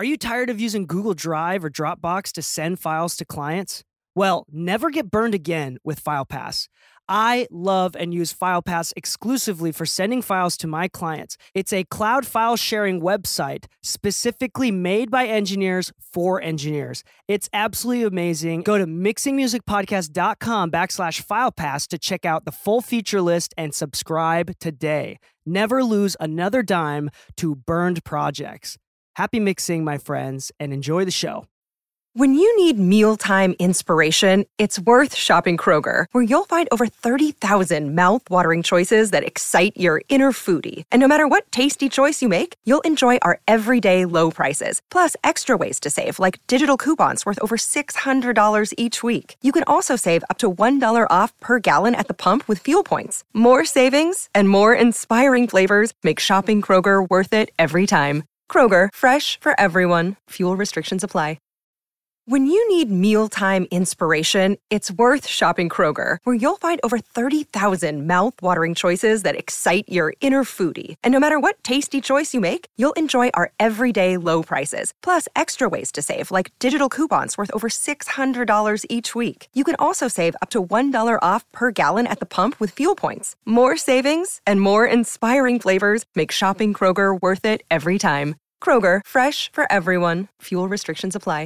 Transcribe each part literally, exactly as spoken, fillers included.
Are you tired of using Google Drive or Dropbox to send files to clients? Well, never get burned again with FilePass. I love and use FilePass exclusively for sending files to my clients. It's a cloud file sharing website specifically made by engineers for engineers. It's absolutely amazing. Go to mixingmusicpodcast.com backslash FilePass to check out the full feature list and subscribe today. Never lose another dime to burned projects. Happy mixing, my friends, and enjoy the show. When you need mealtime inspiration, it's worth shopping Kroger, where you'll find over thirty thousand mouth-watering choices that excite your inner foodie. And no matter what tasty choice you make, you'll enjoy our everyday low prices, plus extra ways to save, like digital coupons worth over six hundred dollars each week. You can also save up to one dollar off per gallon at the pump with fuel points. More savings and more inspiring flavors make shopping Kroger worth it every time. Kroger, fresh for everyone. Fuel restrictions apply. When you need mealtime inspiration, it's worth shopping Kroger, where you'll find over thirty thousand mouth-watering choices that excite your inner foodie. And no matter what tasty choice you make, you'll enjoy our everyday low prices, plus extra ways to save, like digital coupons worth over six hundred dollars each week. You can also save up to one dollar off per gallon at the pump with fuel points. More savings and more inspiring flavors make shopping Kroger worth it every time. Kroger, fresh for everyone. Fuel restrictions apply.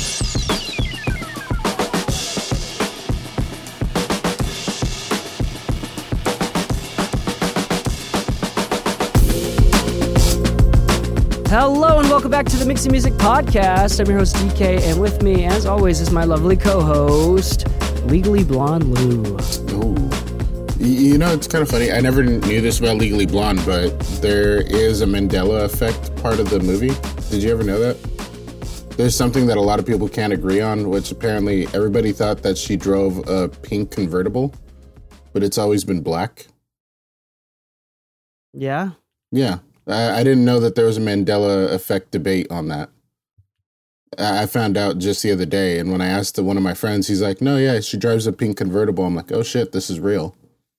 Hello and welcome back to the Mixing Music Podcast. I'm your host, D K, and with me, as always, is my lovely co-host, Legally Blonde Lou. Ooh. You know, it's kind of funny. I never knew this about Legally Blonde, but there is a Mandela effect part of the movie. Did you ever know that? There's something that a lot of people can't agree on, which apparently everybody thought that she drove a pink convertible, but it's always been black. Yeah? Yeah. I, I didn't know that there was a Mandela effect debate on that. I found out just the other day, and when I asked one of my friends, he's like, no, yeah, she drives a pink convertible. I'm like, oh shit, this is real.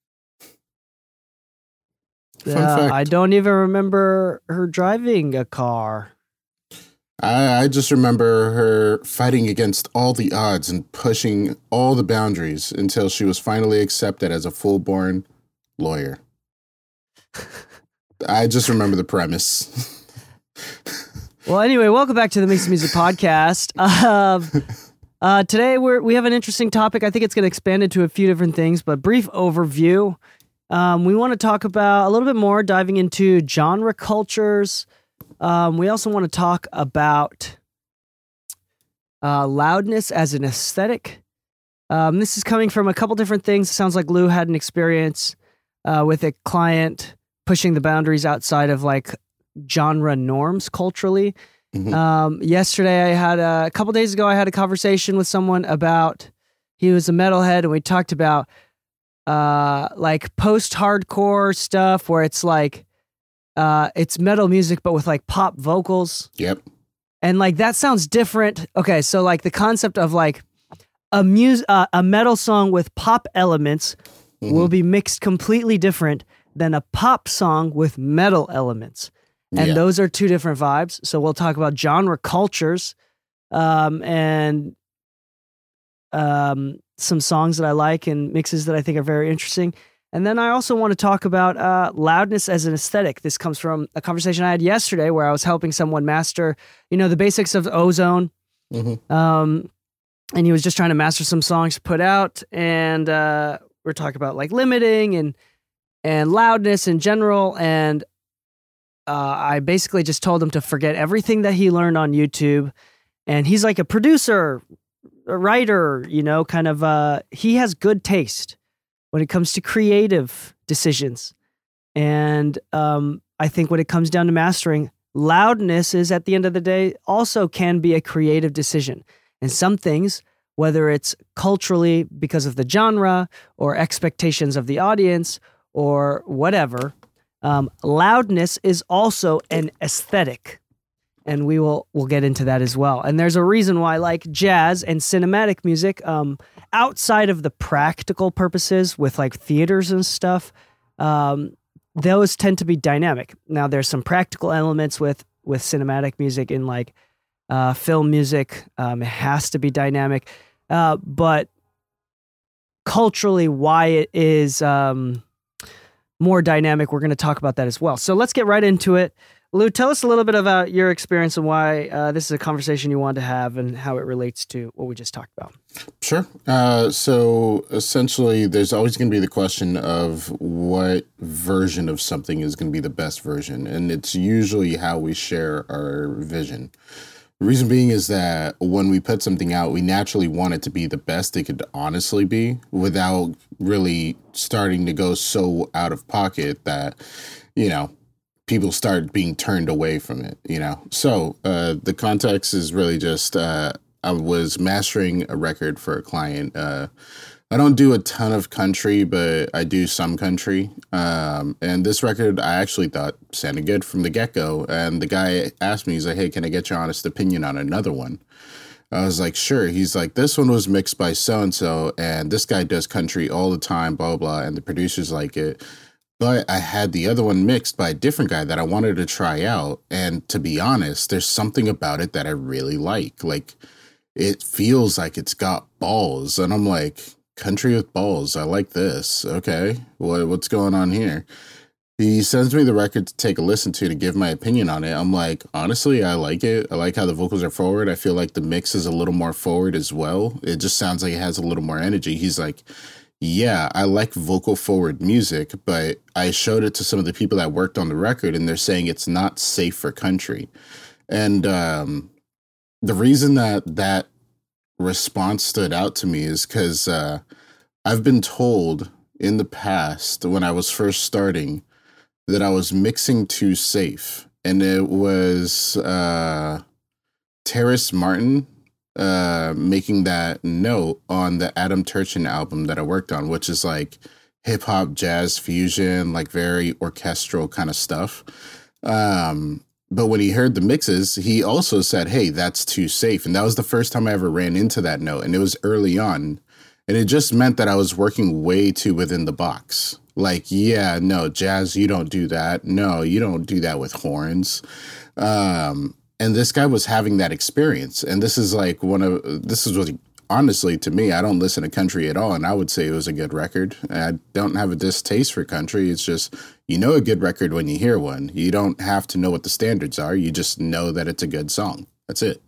Fun uh, fact. I don't even remember her driving a car. I, I just remember her fighting against all the odds and pushing all the boundaries until she was finally accepted as a full-born lawyer. I just remember the premise. Well, anyway, welcome back to the Mixing Music Podcast. Uh, uh, today we're, we have an interesting topic. I think it's going to expand into a few different things, but brief overview. Um, we want to talk about a little bit more diving into genre cultures. Um, we also want to talk about uh, loudness as an aesthetic. Um, this is coming from a couple different things. It sounds like Lou had an experience uh, with a client pushing the boundaries outside of like genre norms culturally. Mm-hmm. Um, yesterday, I had a, a couple days ago, I had a conversation with someone about, he was a metalhead, and we talked about uh, like post-hardcore stuff where it's like, uh, it's metal music, but with like pop vocals. Yep. And like, that sounds different. Okay. So like the concept of like a mus- uh, a metal song with pop elements mm-hmm. will be mixed completely different than a pop song with metal elements. And yeah. those are two different vibes. So we'll talk about genre cultures um, and um, some songs that I like and mixes that I think are very interesting. And then I also want to talk about uh, loudness as an aesthetic. This comes from a conversation I had yesterday where I was helping someone master, you know, the basics of Ozone. Mm-hmm. Um, and he was just trying to master some songs to put out. And uh, we're talking about like limiting and and loudness in general. And uh, I basically just told him to forget everything that he learned on YouTube. And he's like a producer, a writer, you know, kind of, uh, he has good taste when it comes to creative decisions. And um, I think when it comes down to mastering, loudness is at the end of the day also can be a creative decision. And some things, whether it's culturally because of the genre or expectations of the audience or whatever, um, loudness is also an aesthetic. And we will we'll get into that as well. And there's a reason why, like jazz and cinematic music, um, outside of the practical purposes with like theaters and stuff, um, those tend to be dynamic. Now, there's some practical elements with with cinematic music in like uh, film music. Um, it has to be dynamic. Uh, but culturally, why it is um, more dynamic, we're going to talk about that as well. So let's get right into it. Lou, tell us a little bit about your experience and why uh, this is a conversation you wanted to have and how it relates to what we just talked about. Sure. Uh, so essentially, there's always going to be the question of what version of something is going to be the best version. And it's usually how we share our vision. The reason being is that when we put something out, we naturally want it to be the best it could honestly be without really starting to go so out of pocket that, you know, people start being turned away from it, you know? So uh, the context is really just, uh, I was mastering a record for a client. Uh, I don't do a ton of country, but I do some country. Um, and this record, I actually thought sounded good from the get-go. And the guy asked me, he's like, hey, can I get your honest opinion on another one? I was like, sure. He's like, this one was mixed by so-and-so, and this guy does country all the time, blah, blah, and the producers like it. But I had the other one mixed by a different guy that I wanted to try out. And to be honest, there's something about it that I really like. Like, it feels like it's got balls. And I'm like, country with balls. I like this. Okay. What, what's going on here? He sends me the record to take a listen to to give my opinion on it. I'm like, honestly, I like it. I like how the vocals are forward. I feel like the mix is a little more forward as well. It just sounds like it has a little more energy. He's like, yeah, I like vocal forward music, but I showed it to some of the people that worked on the record, and they're saying it's not safe for country. And um, the reason that that response stood out to me is because uh, I've been told in the past when I was first starting that I was mixing too safe. And it was uh, Terrace Martin Uh, making that note on the Adam Turchin album that I worked on, which is like hip hop, jazz fusion, like very orchestral kind of stuff. Um, but when he heard the mixes, he also said, hey, that's too safe. And that was the first time I ever ran into that note. And it was early on. And it just meant that I was working way too within the box. Like, yeah, no, jazz, you don't do that. No, you don't do that with horns. Um, And this guy was having that experience. And this is like one of, this is what, honestly, to me, I don't listen to country at all. And I would say it was a good record. I don't have a distaste for country. It's just, you know, a good record when you hear one. You don't have to know what the standards are. You just know that it's a good song. That's it.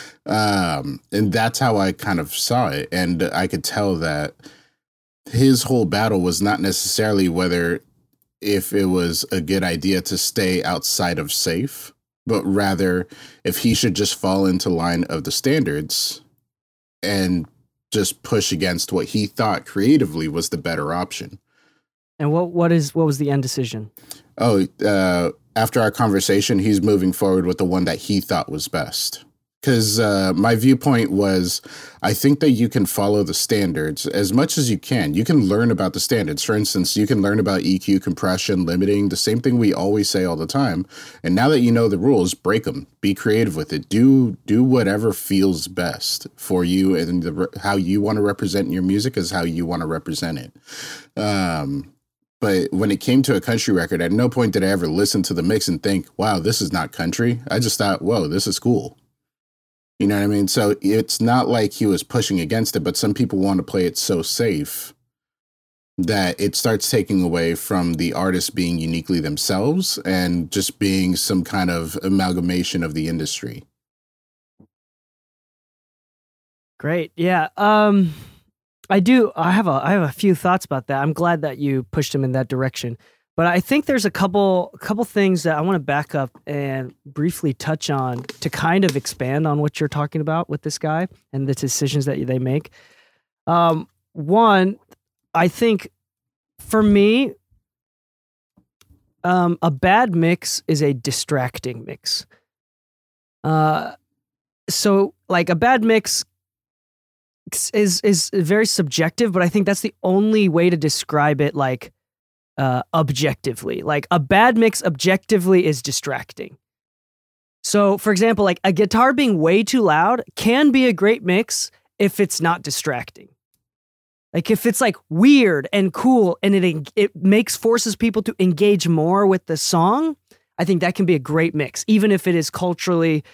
Um, and that's how I kind of saw it. And I could tell that his whole battle was not necessarily whether if it was a good idea to stay outside of safe, but rather if he should just fall into line of the standards and just push against what he thought creatively was the better option. And what what is what was the end decision? Oh, uh, after our conversation, he's moving forward with the one that he thought was best. Because uh, my viewpoint was, I think that you can follow the standards as much as you can. You can learn about the standards. For instance, you can learn about E Q, compression, limiting, the same thing we always say all the time. And now that you know the rules, break them. Be creative with it. Do do whatever feels best for you, and the, how you want to represent your music is how you want to represent it. Um, but when it came to a country record, at no point did I ever listen to the mix and think, wow, this is not country. I just thought, whoa, this is cool. You know what I mean? So it's not like he was pushing against it, but some people want to play it so safe that it starts taking away from the artist being uniquely themselves and just being some kind of amalgamation of the industry. Great. Yeah. Um, I do. I have a, I have a few thoughts about that. I'm glad that you pushed him in that direction. But I think there's a couple a couple things that I want to back up and briefly touch on to kind of expand on what you're talking about with this guy and the decisions that they make. Um, one, I think for me, um, a bad mix is a distracting mix. Uh, so like a bad mix is is very subjective, but I think that's the only way to describe it. Like. Uh, objectively, like a bad mix objectively is distracting. So for example, like a guitar being way too loud can be a great mix if it's not distracting. Like if it's like weird and cool and it it makes forces people to engage more with the song, I think that can be a great mix, even if it is culturally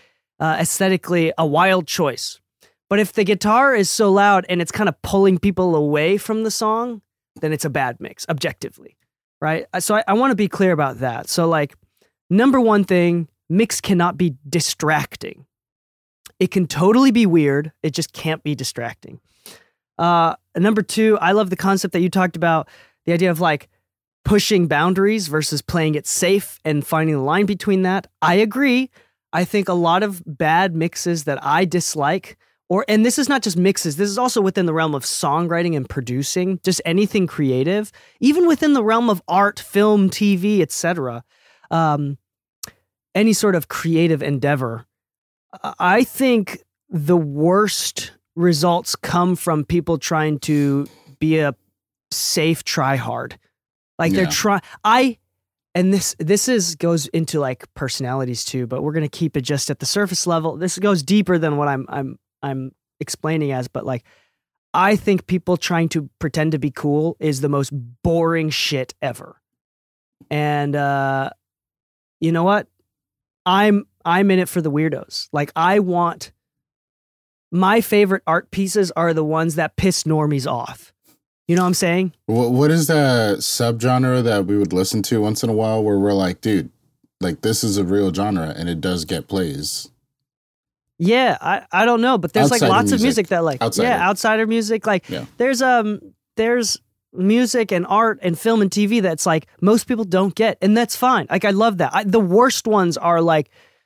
uh, aesthetically a wild choice. But if the guitar is so loud and it's kind of pulling people away from the song, then it's a bad mix, objectively, right? So I, I want to be clear about that. So like, number one thing, mix cannot be distracting. It can totally be weird. It just can't be distracting. Uh, number two, I love the concept that you talked about, the idea of like pushing boundaries versus playing it safe and finding the line between that. I agree. I think a lot of bad mixes that I dislike, or and this is not just mixes, this is also within the realm of songwriting and producing, just anything creative, even within the realm of art, film, T V, et cetera. Um, any sort of creative endeavor. I think the worst results come from people trying to be a safe try hard. Like they're Yeah. trying, I, and this, this is, goes into like personalities too, but we're going to keep it just at the surface level. This goes deeper than what I'm, I'm, I'm explaining as, but like, I think people trying to pretend to be cool is the most boring shit ever. And, uh, you know what? I'm, I'm in it for the weirdos. Like I want, my favorite art pieces are the ones that piss normies off. You know what I'm saying? What What is that subgenre that we would listen to once in a while where we're like, dude, like this is a real genre and it does get plays? Yeah, I, I don't know, but there's like Outsider lots of music. music that like, Outsider. yeah, outsider music. Like Yeah. there's, um, there's music and art and film and T V that's like most people don't get. And that's fine. Like I love that. I, the worst ones are like,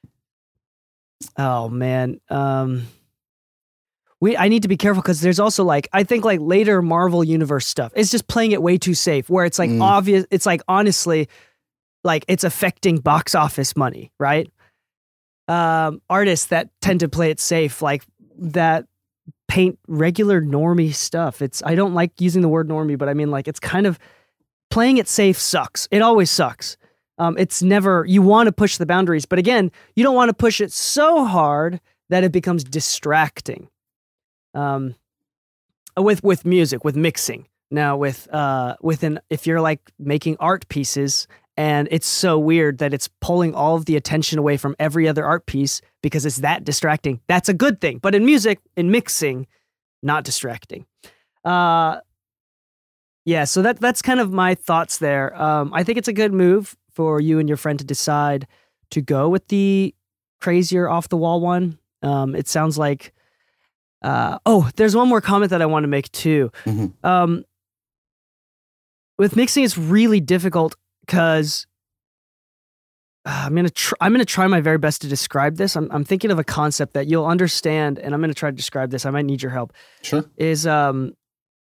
oh man, um, We I need to be careful because there's also like I think like later Marvel Universe stuff. It's just playing it way too safe where it's like Mm. obvious. It's like honestly, like it's affecting box office money, right? Um, artists that tend to play it safe, like that paint regular normie stuff. It's I don't like using the word normie, but I mean like it's kind of playing it safe sucks. It always sucks. Um, it's never you want to push the boundaries, but again, you don't want to push it so hard that it becomes distracting. Um, with with music, with mixing. Now with uh with an if you're like making art pieces and it's so weird that it's pulling all of the attention away from every other art piece because it's that distracting. That's a good thing. But in music, in mixing, not distracting. Uh yeah, so that that's kind of my thoughts there. Um I think it's a good move for you and your friend to decide to go with the crazier off the wall one. Um it sounds like Uh, oh, there's one more comment that I want to make too. Mhm. Um, with mixing, it's really difficult because uh, I'm gonna tr- I'm gonna try my very best to describe this. I'm I'm thinking of a concept that you'll understand, and I'm gonna try to describe this. I might need your help. Sure. Is um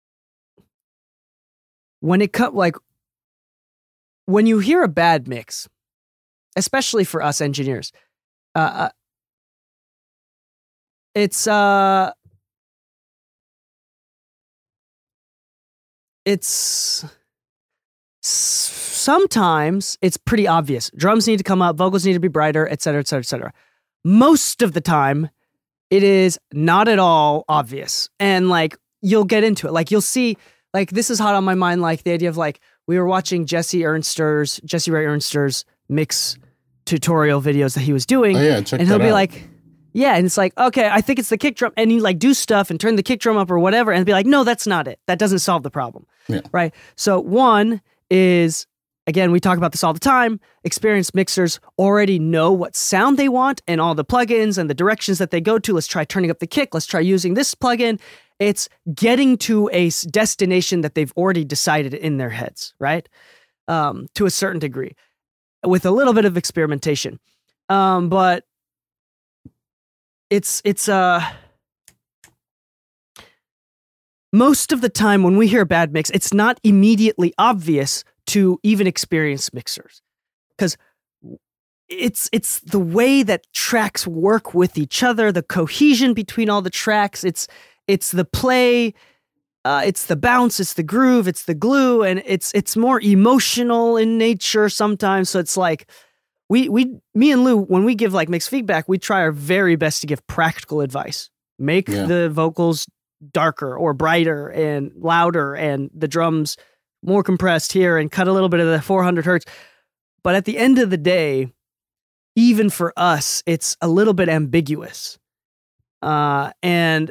when it cut like when you hear a bad mix, especially for us engineers, uh, uh it's uh. It's sometimes it's pretty obvious. Drums need to come up, vocals need to be brighter, et cetera, et cetera, et cetera. Most of the time, it is not at all obvious. And like, you'll get into it. Like, you'll see, like, this is hot on my mind, like the idea of like, we were watching Jesse Ernster's, Jesse Ray Ernster's mix tutorial videos that he was doing. Oh yeah, check and he'll that be out. like, yeah, and it's like, okay, I think it's the kick drum. And he like do stuff and turn the kick drum up or whatever and be like, no, that's not it. That doesn't solve the problem. Yeah. Right? So one is, again, we talk about this all the time, experienced mixers already know what sound they want and all the plugins and the directions that they go to. Let's try turning up the kick. Let's try using this plugin. It's getting to a s- destination that they've already decided in their heads, right? Um, to a certain degree, with a little bit of experimentation. Um, but It's it's uh most of the time when we hear a bad mix, it's not immediately obvious to even experienced mixers because it's it's the way that tracks work with each other, the cohesion between all the tracks. It's it's the play, uh, it's the bounce, it's the groove, it's the glue, and it's it's more emotional in nature sometimes. So it's like. We, we, me and Lou, when we give like mixed feedback, we try our very best to give practical advice. Make Yeah. the vocals darker or brighter and louder and the drums more compressed here and cut a little bit of the four hundred hertz. But at the end of the day, even for us, it's a little bit ambiguous. Uh, and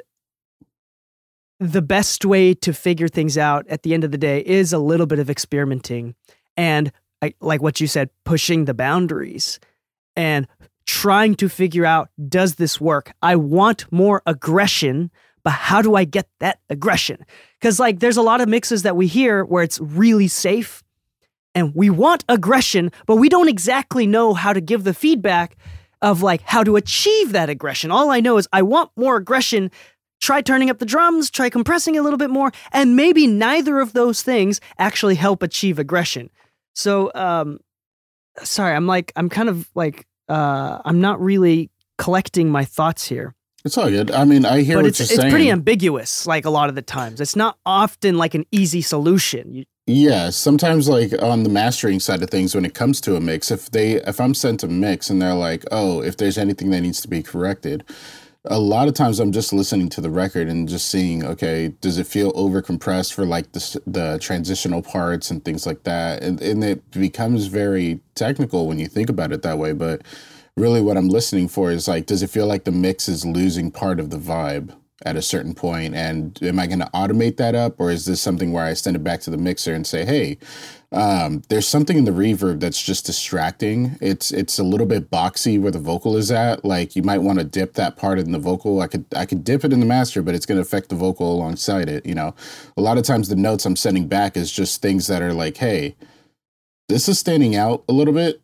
the best way to figure things out at the end of the day is a little bit of experimenting and, like what you said, pushing the boundaries and trying to figure out, does this work? I want more aggression, but how do I get that aggression? Because like there's a lot of mixes that we hear where it's really safe and we want aggression, but we don't exactly know how to give the feedback of like how to achieve that aggression. All I know is I want more aggression. Try turning up the drums, try compressing a little bit more, and maybe neither of those things actually help achieve aggression. So, um, sorry, I'm like, I'm kind of like, uh, I'm not really collecting my thoughts here. It's all good. I mean, I hear but what it's, you're it's saying. It's pretty ambiguous, like a lot of the times. It's not often like an easy solution. You, Yeah, sometimes like on the mastering side of things, when it comes to a mix, if they if I'm sent a mix and they're like, oh, if there's anything that needs to be corrected, a lot of times I'm just listening to the record and just seeing, okay, does it feel over compressed for like the the transitional parts and things like that, and and it becomes very technical when you think about it that way. But really, what I'm listening for is like, does it feel like the mix is losing part of the vibe at a certain point, and am I going to automate that up, or is this something where I send it back to the mixer and say, hey, um, there's something in the reverb that's just distracting. It's it's a little bit boxy where the vocal is at. Like you might want to dip that part in the vocal. I could I could dip it in the master, but it's going to affect the vocal alongside it. You know, a lot of times the notes I'm sending back is just things that are like, hey, this is standing out a little bit.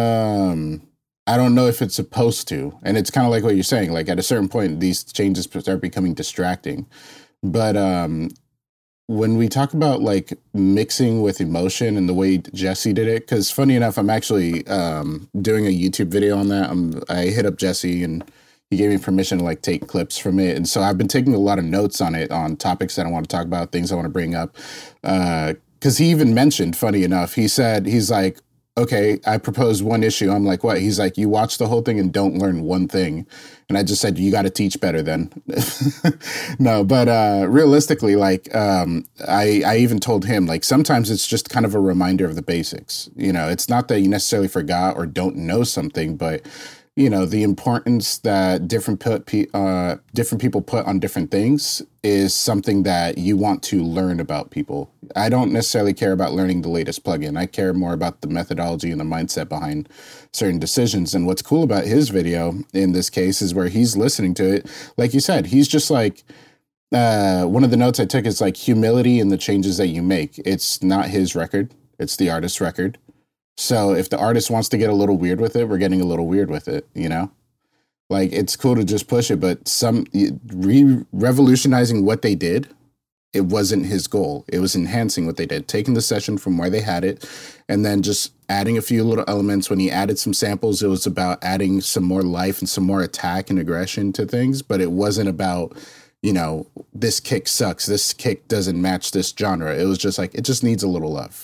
Um, I don't know if it's supposed to. And it's kind of like what you're saying, like at a certain point, these changes start becoming distracting. But um, when we talk about like mixing with emotion and the way Jesse did it, because funny enough, I'm actually um, doing a YouTube video on that. I'm, I hit up Jesse and he gave me permission to like take clips from it. And so I've been taking a lot of notes on it, on topics that I want to talk about, things I want to bring up. Uh, because he even mentioned, funny enough, he said, he's like, okay, I proposed one issue. I'm like, what? He's like, you watch the whole thing and don't learn one thing. And I just said, you got to teach better then. No, but uh, realistically, like, um, I, I even told him, like, sometimes it's just kind of a reminder of the basics. You know, it's not that you necessarily forgot or don't know something, but you know, the importance that different put, uh, different people put on different things is something that you want to learn about people. I don't necessarily care about learning the latest plugin. I care more about the methodology and the mindset behind certain decisions. And what's cool about his video in this case is where he's listening to it. Like you said, he's just like, uh, one of the notes I took is like humility in the changes that you make. It's not his record. It's the artist's record. So if the artist wants to get a little weird with it, we're getting a little weird with it, you know? Like, it's cool to just push it, but some re- revolutionizing what they did, it wasn't his goal. It was enhancing what they did, taking the session from where they had it, and then just adding a few little elements. When he added some samples, it was about adding some more life and some more attack and aggression to things, but it wasn't about, you know, this kick sucks, this kick doesn't match this genre. It was just like, it just needs a little love.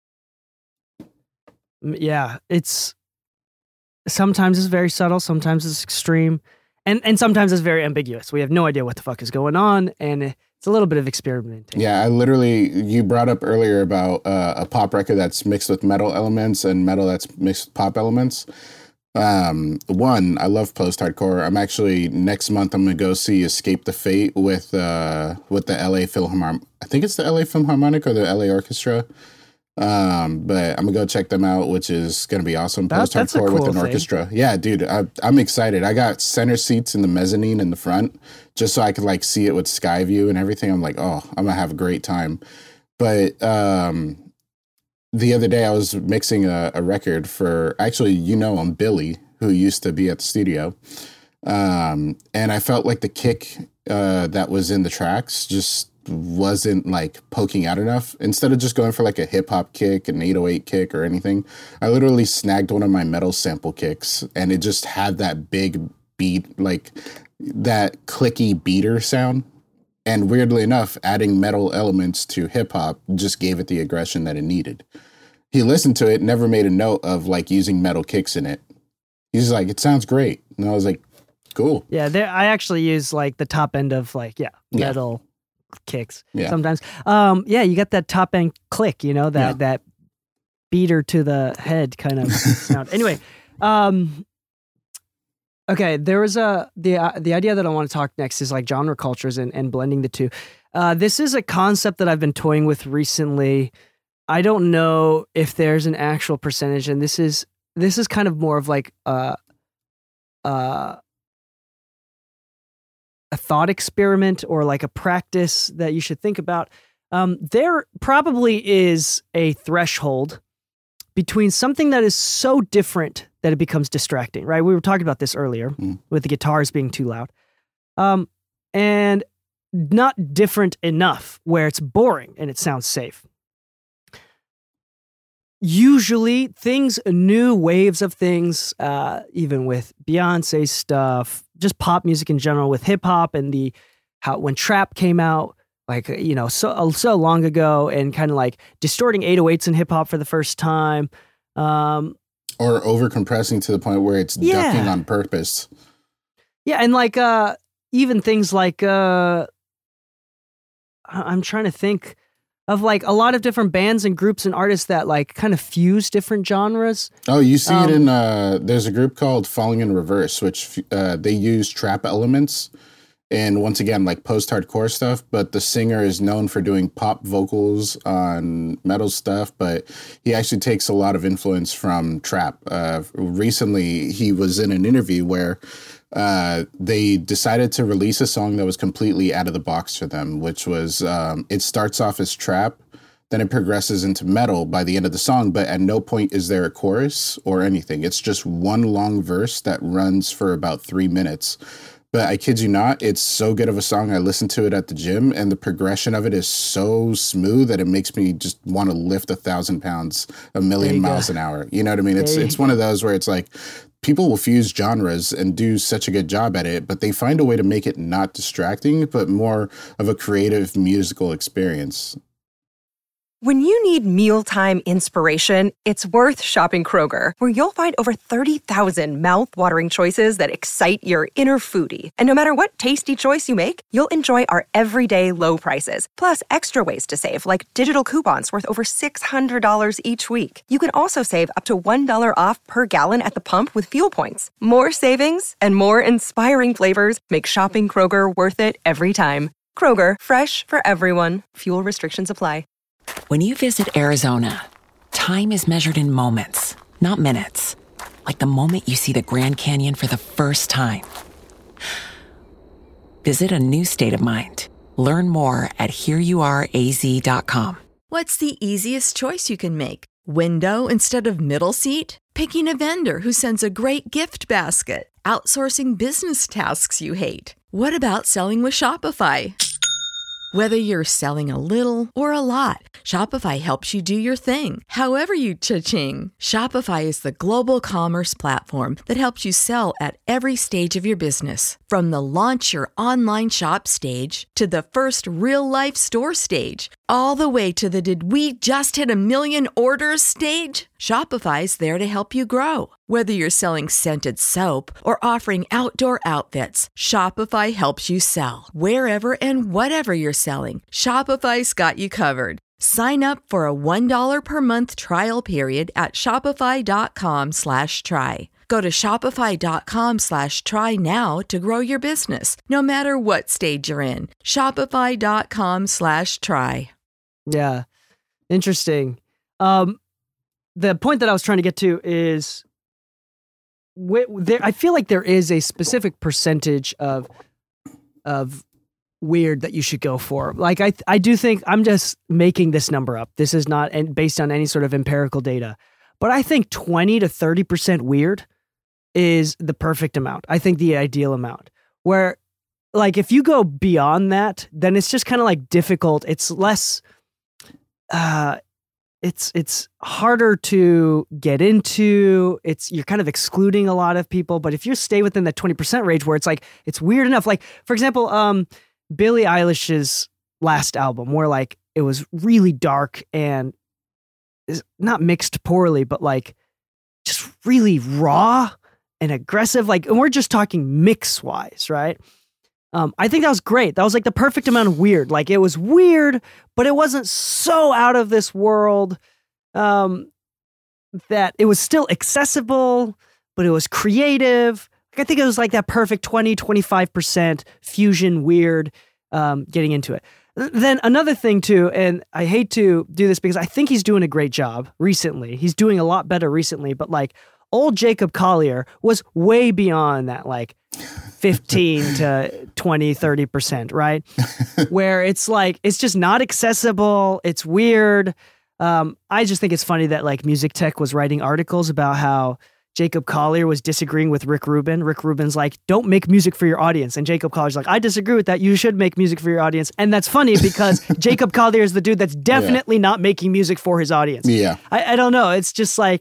Yeah, it's sometimes it's very subtle, sometimes it's extreme, and and sometimes it's very ambiguous. We have no idea what the fuck is going on, and it's a little bit of experimenting. Yeah, I literally, you brought up earlier about uh, a pop record that's mixed with metal elements and metal that's mixed with pop elements. Um, one, I love post-hardcore. I'm actually, next month, I'm going to go see Escape the Fate with uh, with the L A Philharmonic. I think it's the L A Philharmonic or the L A Orchestra. Um, but I'm gonna go check them out, which is gonna be awesome. That, Post-hardcore cool with an thing. orchestra. Yeah, dude, I, I'm excited. I got center seats in the mezzanine in the front just so I could like see it with sky view and everything. I'm like, oh, I'm gonna have a great time. But um, the other day I was mixing a, a record for, actually, you know, I'm Billy, who used to be at the studio. Um, and I felt like the kick uh, that was in the tracks just wasn't like poking out enough. Instead of just going for like a hip hop kick, an eight oh eight kick or anything, I literally snagged one of my metal sample kicks and it just had that big beat, like that clicky beater sound. And weirdly enough, adding metal elements to hip hop just gave it the aggression that it needed. He listened to it, never made a note of like using metal kicks in it. He's like, it sounds great. And I was like, cool. Yeah, there, I actually use like the top end of like, yeah, metal yeah. kicks yeah. sometimes. Um, yeah, you got that top end click, you know, that, yeah. that beater to the head kind of sound. Anyway, um, Okay, there was a the uh, the idea that I want to talk next is like genre cultures and, and blending the two. Uh, this is a concept that I've been toying with recently. I don't know if there's an actual percentage, and this is this is kind of more of like a uh, a thought experiment or like a practice that you should think about. Um, there probably is a threshold between something that is so different that it becomes distracting, right? We were talking about this earlier mm. with the guitars being too loud. Um, and not different enough where it's boring and it sounds safe. Usually things, new waves of things, uh, even with Beyonce stuff, just pop music in general, with hip hop and the, how when trap came out, like, you know, so, so long ago, and kind of like distorting eight oh eights in hip hop for the first time. Um, Or over compressing to the point where it's yeah. ducking on purpose. Yeah, and like uh, even things like uh, I'm trying to think of like a lot of different bands and groups and artists that like kind of fuse different genres. Oh, you see um, it in uh, there's a group called Falling in Reverse, which uh, they use trap elements and once again like post-hardcore stuff, but the singer is known for doing pop vocals on metal stuff, but he actually takes a lot of influence from trap. Uh, recently, he was in an interview where uh, they decided to release a song that was completely out of the box for them, which was um, it starts off as trap, then it progresses into metal by the end of the song, but at no point is there a chorus or anything. It's just one long verse that runs for about three minutes. But I kid you not, it's so good of a song. I listened to it at the gym, and the progression of it is so smooth that it makes me just want to lift a thousand pounds a million miles go. an hour. You know what I mean? It's it's one of those where it's like people will fuse genres and do such a good job at it, but they find a way to make it not distracting, but more of a creative musical experience. When you need mealtime inspiration, it's worth shopping Kroger, where you'll find over thirty thousand mouth-watering choices that excite your inner foodie. And no matter what tasty choice you make, you'll enjoy our everyday low prices, plus extra ways to save, like digital coupons worth over six hundred dollars each week. You can also save up to one dollar off per gallon at the pump with fuel points. More savings and more inspiring flavors make shopping Kroger worth it every time. Kroger, fresh for everyone. Fuel restrictions apply. When you visit Arizona, time is measured in moments, not minutes. Like the moment you see the Grand Canyon for the first time. Visit a new state of mind. Learn more at here you are a z dot com. What's the easiest choice you can make? Window instead of middle seat? Picking a vendor who sends a great gift basket? Outsourcing business tasks you hate? What about selling with Shopify? Whether you're selling a little or a lot, Shopify helps you do your thing, however you cha-ching. Shopify is the global commerce platform that helps you sell at every stage of your business. From the launch your online shop stage to the first real-life store stage, all the way to the did we just hit a million orders stage. Shopify's there to help you grow. Whether you're selling scented soap or offering outdoor outfits, Shopify helps you sell. Wherever and whatever you're selling, Shopify's got you covered. Sign up for a one dollar per month trial period at shopify.com slash try. Go to shopify.com slash try now to grow your business, no matter what stage you're in. Shopify.com slash try. Yeah, interesting. Um, the point that I was trying to get to is wh- there. I feel like there is a specific percentage of of weird that you should go for. Like I, I do think I'm just making this number up. This is not based on any sort of empirical data, but I think twenty to thirty percent weird is the perfect amount. I think the ideal amount. Where, like, if you go beyond that, then it's just kind of like difficult. It's less. Uh, it's it's harder to get into. It's you're kind of excluding a lot of people. But if you stay within that twenty percent range, where it's like it's weird enough. Like, for example, um, Billie Eilish's last album, where like it was really dark and is not mixed poorly, but like just really raw and aggressive. Like, and we're just talking mix wise, right? Um, I think that was great. That was like the perfect amount of weird. Like it was weird, but it wasn't so out of this world um, that it was still accessible, but it was creative. I think it was like that perfect twenty, twenty-five percent fusion weird, um, getting into it. Then another thing too, and I hate to do this because I think he's doing a great job recently. He's doing a lot better recently, but like old Jacob Collier was way beyond that, like fifteen to twenty, thirty percent, right? Where it's like, it's just not accessible. It's weird. Um, I just think it's funny that like Music Tech was writing articles about how Jacob Collier was disagreeing with Rick Rubin. Rick Rubin's like, don't make music for your audience. And Jacob Collier's like, I disagree with that. You should make music for your audience. And that's funny because Jacob Collier is the dude that's definitely yeah. not making music for his audience. Yeah. I, I don't know. It's just like,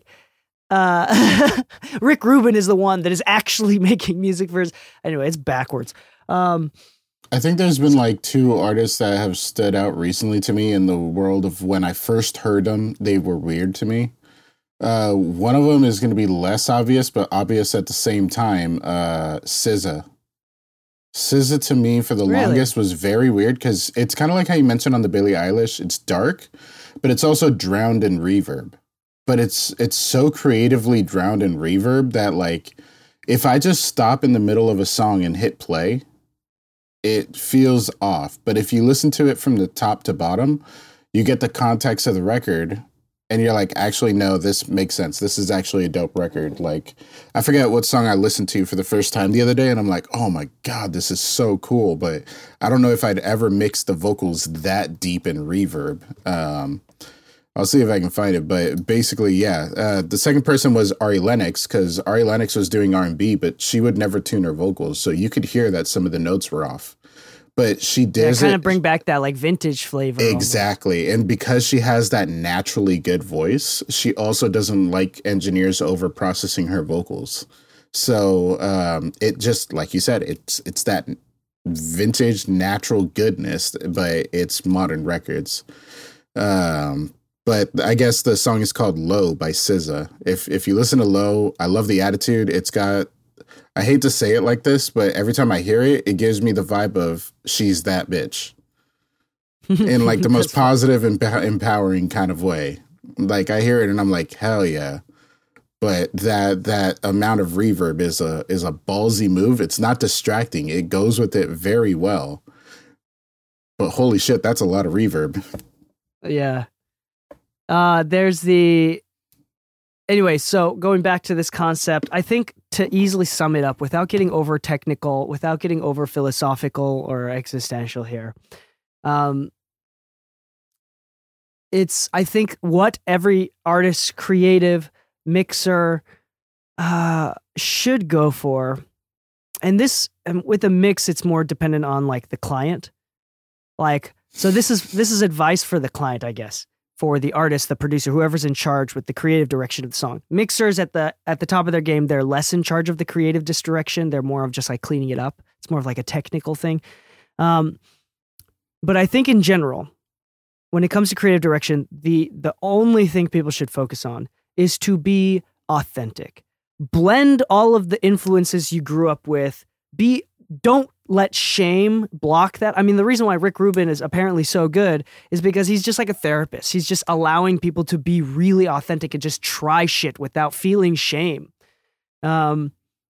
uh, Rick Rubin is the one that is actually making music for his, anyway, it's backwards. Um, I think there's been like two artists that have stood out recently to me in the world of when I first heard them, they were weird to me. Uh, one of them is going to be less obvious, but obvious at the same time. Uh, S Z A. S Z A to me for the really? longest was very weird because it's kind of like how you mentioned on the Billie Eilish. It's dark, but it's also drowned in reverb. But it's it's so creatively drowned in reverb that like if I just stop in the middle of a song and hit play, it feels off. But if you listen to it from the top to bottom, you get the context of the record. And you're like, actually, no, this makes sense. This is actually a dope record. Like, I forget what song I listened to for the first time the other day, and I'm like, oh my God, this is so cool. But I don't know if I'd ever mix the vocals that deep in reverb. Um, I'll see if I can find it. But basically, yeah. Uh, the second person was Ari Lennox, because Ari Lennox was doing R and B, but she would never tune her vocals. So you could hear that some of the notes were off. But she does yeah, it. kind of bring back that like vintage flavor. Exactly. Almost. And because she has that naturally good voice, she also doesn't like engineers over processing her vocals. So um, it just, like you said, it's it's that vintage natural goodness, but it's modern records. Um, but I guess the song is called Low by S Z A. If if you listen to Low, I love the attitude. It's got, I hate to say it like this, but every time I hear it, it gives me the vibe of she's that bitch in like the most positive and emp- empowering kind of way. Like I hear it and I'm like, hell yeah. But that that amount of reverb is a is a ballsy move. It's not distracting. It goes with it very well. But holy shit, that's a lot of reverb. Yeah. Uh, there's the Anyway, so going back to this concept, I think to easily sum it up without getting over technical, without getting over philosophical or existential here, um, it's, I think, what every artist, creative, mixer uh, should go for. And this, um, with a mix, it's more dependent on like the client. Like, so this is this is advice for the client, I guess. For the artist, the producer, whoever's in charge with the creative direction of the song. Mixers at the at the top of their game, they're less in charge of the creative direction. They're more of just like cleaning it up. It's more of like a technical thing. Um, but I think in general, when it comes to creative direction, the the only thing people should focus on is to be authentic. Blend all of the influences you grew up with. Be don't let shame block that. I mean, the reason why Rick Rubin is apparently so good is because he's just like a therapist. He's just allowing people to be really authentic and just try shit without feeling shame. Um,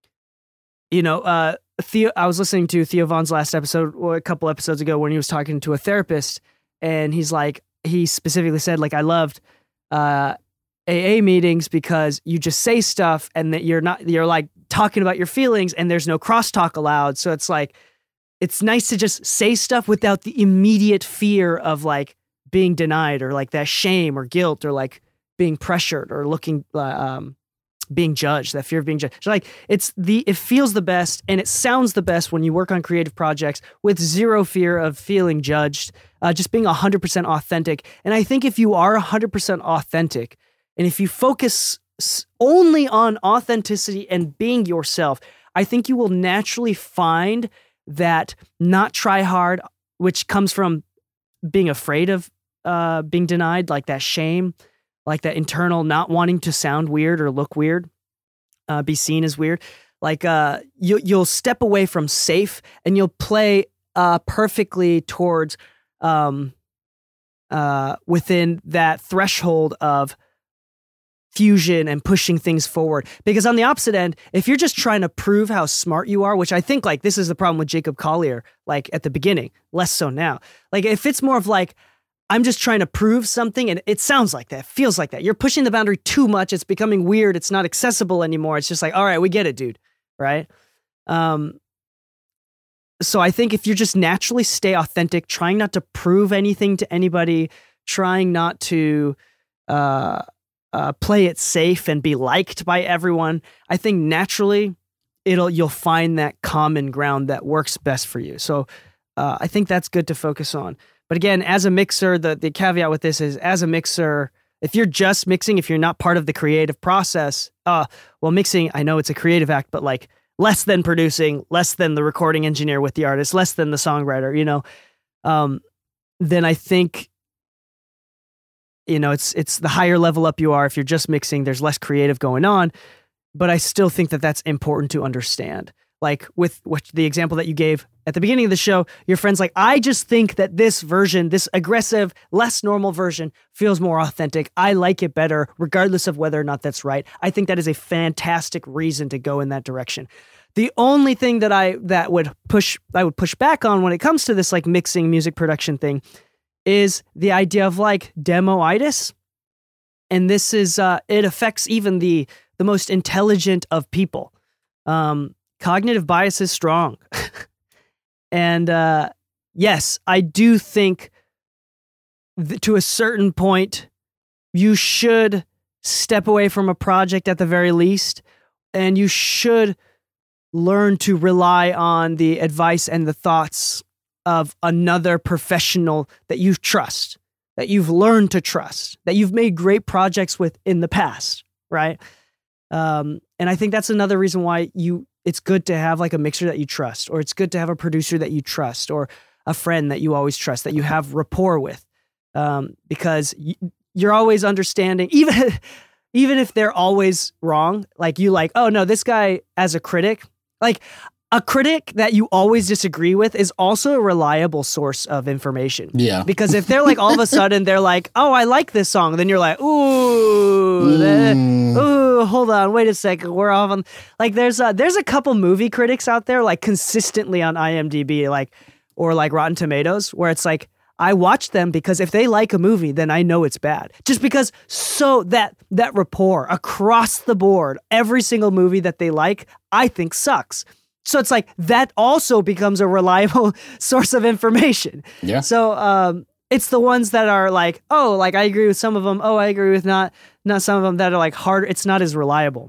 you know, uh, Theo, I was listening to Theo Von's last episode well, a couple episodes ago when he was talking to a therapist, and he's like, he specifically said, like, I loved uh, A A meetings because you just say stuff and that you're not, you're like talking about your feelings and there's no crosstalk allowed. So it's like, it's nice to just say stuff without the immediate fear of like being denied or like that shame or guilt or like being pressured or looking, uh, um, being judged, that fear of being judged. So like it's the, it feels the best and it sounds the best when you work on creative projects with zero fear of feeling judged, uh, just being a hundred percent authentic. And I think if you are a hundred percent authentic and if you focus only on authenticity and being yourself, I think you will naturally find that not try hard, which comes from being afraid of uh, being denied, like that shame, like that internal not wanting to sound weird or look weird, uh, be seen as weird. Like uh, you, you'll step away from safe and you'll play uh, perfectly towards um, uh, within that threshold of fusion and pushing things forward. Because on the opposite end, if you're just trying to prove how smart you are, which I think like this is the problem with Jacob Collier, like at the beginning, less so now. Like if it's more of like, I'm just trying to prove something, and it sounds like that, feels like that. You're pushing the boundary too much. It's becoming weird. It's not accessible anymore. It's just like, all right, we get it, dude. Right? Um, so I think if you just naturally stay authentic, trying not to prove anything to anybody, trying not to uh, uh, play it safe and be liked by everyone, I think naturally it'll you'll find that common ground that works best for you. So uh, I think that's good to focus on. But again, as a mixer, the, the caveat with this is as a mixer, if you're just mixing, if you're not part of the creative process, uh, well, mixing, I know it's a creative act, but like less than producing, less than the recording engineer with the artist, less than the songwriter, you know, um, then I think, you know, it's it's the higher level up you are. If you're just mixing, there's less creative going on. But I still think that that's important to understand. Like with, with the example that you gave at the beginning of the show, your friend's like, I just think that this version, this aggressive, less normal version feels more authentic. I like it better, regardless of whether or not that's right. I think that is a fantastic reason to go in that direction. The only thing that I that would push I would push back on when it comes to this like mixing music production thing is the idea of like demo-itis. And this is uh, it affects even the the most intelligent of people. Um, cognitive bias is strong. And uh, yes, I do think th- to a certain point, you should step away from a project at the very least, and you should learn to rely on the advice and the thoughts of another professional that you trust, that you've learned to trust, that you've made great projects with in the past, right? Um, and I think that's another reason why you it's good to have like a mixer that you trust, or it's good to have a producer that you trust, or a friend that you always trust, that you have rapport with, um, because y- you're always understanding, even even if they're always wrong. Like you like, oh no, this guy as a critic, like a critic that you always disagree with is also a reliable source of information. Yeah. Because if they're like all of a sudden they're like, oh, I like this song, then you're like, ooh, that, Mm. ooh, hold on, wait a second, we're off on. Like there's a, there's a couple movie critics out there like consistently on IMDb, like or like Rotten Tomatoes, where it's like I watch them because if they like a movie, then I know it's bad. Just because so that that rapport across the board, every single movie that they like, I think sucks. So it's like that also becomes a reliable source of information. Yeah. So um, it's the ones that are like, oh, like I agree with some of them. Oh, I agree with not not some of them that are like harder. It's not as reliable.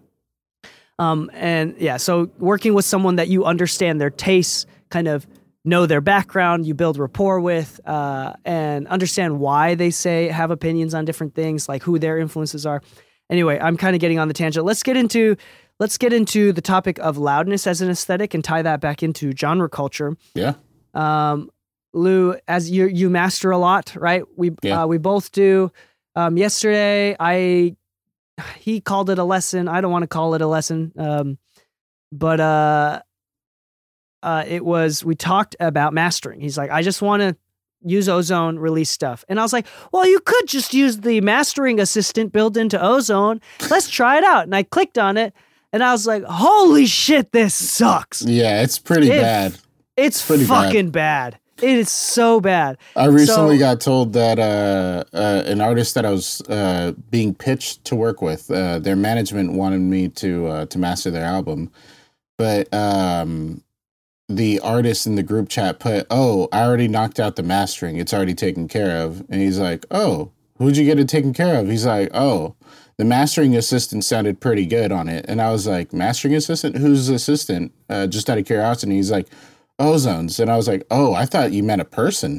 Um, and yeah, so working with someone that you understand their tastes, kind of know their background, you build rapport with, uh, and understand why they say have opinions on different things, like who their influences are. Anyway, I'm kind of getting on the tangent. Let's get into let's get into the topic of loudness as an aesthetic and tie that back into genre culture. Yeah. Um, Lou, as you you master a lot, right? We Yeah. uh, we both do. Um, yesterday, I he called it a lesson. I don't want to call it a lesson, um, but uh, uh, it was. We talked about mastering. He's like, I just want to use Ozone, release stuff, and I was like, well, you could just use the mastering assistant built into Ozone. Let's try it out. And I clicked on it, and I was like, holy shit, this sucks. Yeah, it's pretty It- bad. It's Pretty bad. fucking bad. It is so bad. I recently So- got told that uh, uh, an artist that I was uh, being pitched to work with, uh, their management wanted me to uh, to master their album, but um, the artist in the group chat put, "Oh, I already knocked out the mastering; it's already taken care of." And he's like, "Oh, who'd you get it taken care of?" He's like, "Oh, the mastering assistant sounded pretty good on it." And I was like, "Mastering assistant? Who's the assistant?" Uh, just out of curiosity, he's like, Ozone's. And I was like, oh, I thought you meant a person.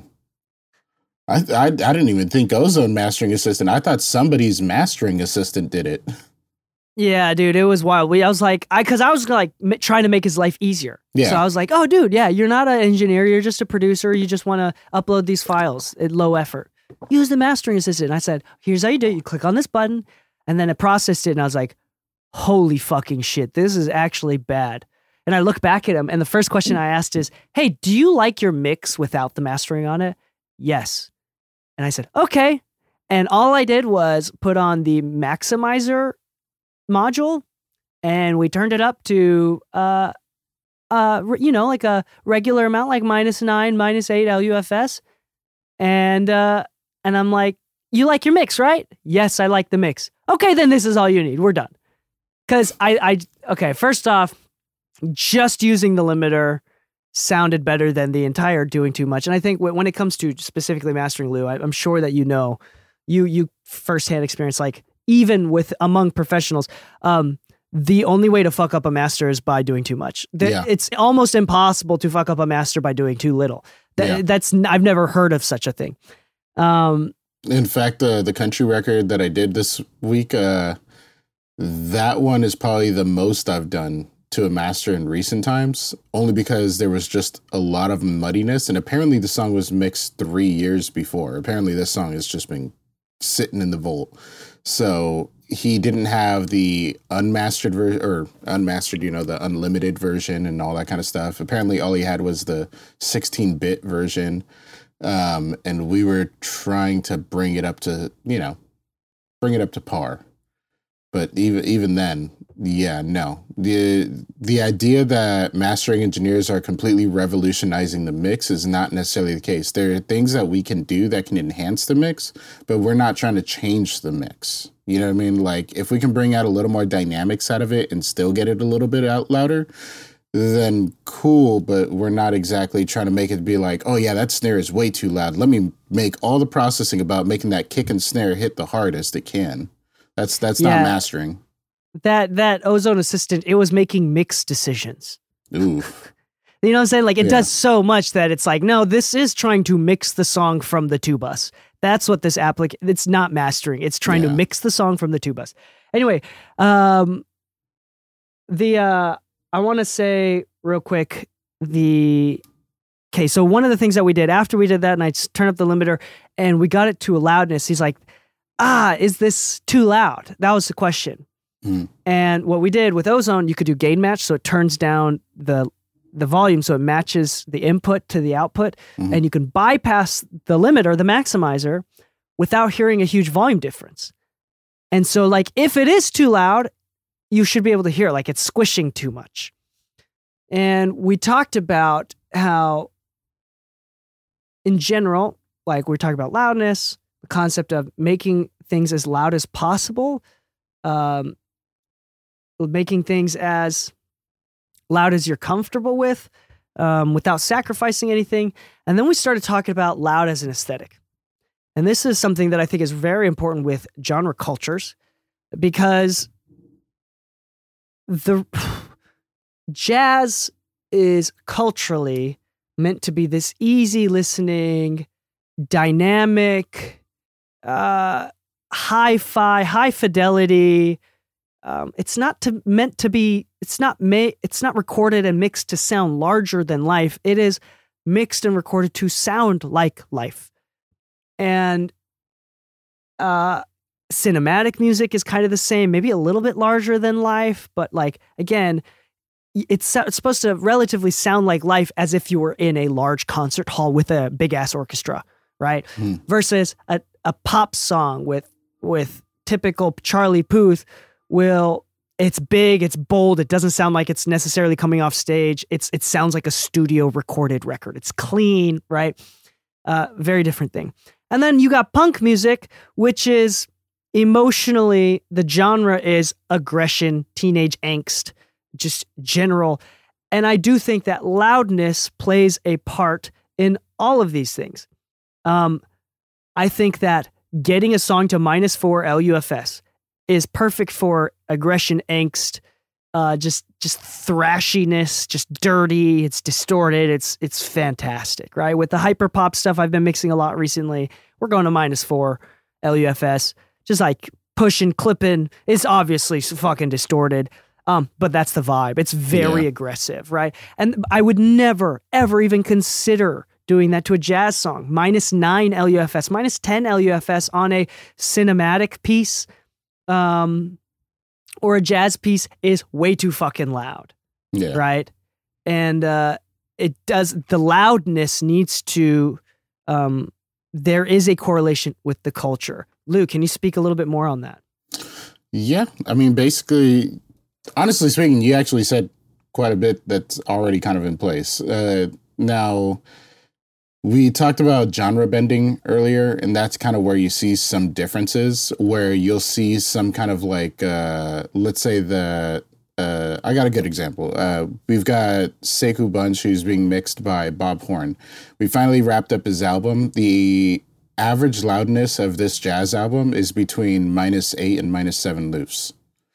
I, I I didn't even think Ozone mastering assistant. I thought somebody's mastering assistant did it. Yeah, dude, it was wild. We, I was like, I, cause I was like m- trying to make his life easier. Yeah. So I was like, oh, dude, yeah, you're not an engineer. You're just a producer. You just want to upload these files at low effort. Use the mastering assistant. And I said, here's how you do it. You click on this button, and then it processed it. And I was like, holy fucking shit, this is actually bad. And I look back at him, and the first question I asked is, hey, do you like your mix without the mastering on it? Yes. And I said, okay. And all I did was put on the maximizer module, and we turned it up to, uh, uh, you know, like a regular amount, like minus nine, minus eight L U F S. And, uh, and I'm like, you like your mix, right? Yes, I like the mix. Okay, then this is all you need. We're done. Cause I, I, okay, first off, just using the limiter sounded better than the entire doing too much. And I think when it comes to specifically mastering, Lou, I, I'm sure that you know, you, you firsthand experience, like even with among professionals, um, the only way to fuck up a master is by doing too much. The, yeah. It's almost impossible to fuck up a master by doing too little. That, yeah. That's, I've never heard of such a thing. Um, In fact, uh, the country record that I did this week, uh, that one is probably the most I've done to a master in recent times, only because there was just a lot of muddiness. And apparently the song was mixed three years before. Apparently this song has just been sitting in the vault. So he didn't have the unmastered version or unmastered, you know, the unlimited version and all that kind of stuff. Apparently all he had was the sixteen bit version. Um, and we were trying to bring it up to, you know, bring it up to par. But even even then, yeah, no. The the idea that mastering engineers are completely revolutionizing the mix is not necessarily the case. There are things that we can do that can enhance the mix, but we're not trying to change the mix. You know what I mean? Like, if we can bring out a little more dynamics out of it and still get it a little bit out louder, then cool, but we're not exactly trying to make it be like, oh yeah, that snare is way too loud. Let me make all the processing about making that kick and snare hit the hardest it can. That's that's yeah, not mastering. That that Ozone Assistant, it was making mix decisions. Ooh. You know what I'm saying? Like, it yeah. does so much that it's like, no, this is trying to mix the song from the two bus. That's what this applic. It's not mastering. It's trying yeah. to mix the song from the two bus. Anyway, um, the uh, I want to say real quick the. Okay, so one of the things that we did after we did that, and I turned up the limiter, and we got it to a loudness. He's like, ah, is this too loud? That was the question. Mm. And what we did with Ozone, you could do gain match, so it turns down the the volume so it matches the input to the output, mm-hmm. and you can bypass the limiter, the maximizer, without hearing a huge volume difference. And so, like, if it is too loud, you should be able to hear, like, it's squishing too much. And we talked about how, in general, like, we're talking about loudness, the concept of making things as loud as possible, um, making things as loud as you're comfortable with, um, without sacrificing anything. And then we started talking about loud as an aesthetic. And this is something that I think is very important with genre cultures, because the jazz is culturally meant to be this easy listening, dynamic, uh, hi-fi, high fidelity. Um, it's not to, meant to be, it's not made, it's not recorded and mixed to sound larger than life. It is mixed and recorded to sound like life. And uh, cinematic music is kind of the same, maybe a little bit larger than life, but like, again, it's, it's supposed to relatively sound like life as if you were in a large concert hall with a big ass orchestra, right? Mm. Versus a, a pop song with, with typical Charlie Puth will, it's big, it's bold, it doesn't sound like it's necessarily coming off stage. It's, it sounds like a studio recorded record. It's clean, right? Uh, very different thing. And then you got punk music, which is emotionally, the genre is aggression, teenage angst, just general. And I do think that loudness plays a part in all of these things. Um, I think that getting a song to minus four L U F S is perfect for aggression, angst, uh, just just thrashiness, just dirty. It's distorted. It's it's fantastic, right? With the hyper pop stuff I've been mixing a lot recently, we're going to minus four L U F S, just like pushing, clipping. It's obviously fucking distorted, um, but that's the vibe. It's very yeah. aggressive, right? And I would never, ever even consider doing that to a jazz song. Minus nine L U F S, minus ten L U F S on a cinematic piece, um, or a jazz piece is way too fucking loud, yeah. right? And uh, it does, the loudness needs to, um, there is a correlation with the culture. Lou, can you speak a little bit more on that? Yeah, I mean, basically, honestly speaking, you actually said quite a bit that's already kind of in place. Uh, now, we talked about genre bending earlier, and that's kind of where you see some differences, where you'll see some kind of like, uh, let's say the, uh, I got a good example. Uh, we've got Sekou Bunch, who's being mixed by Bob Horn. We finally wrapped up his album. The average loudness of this jazz album is between minus eight and minus seven loops,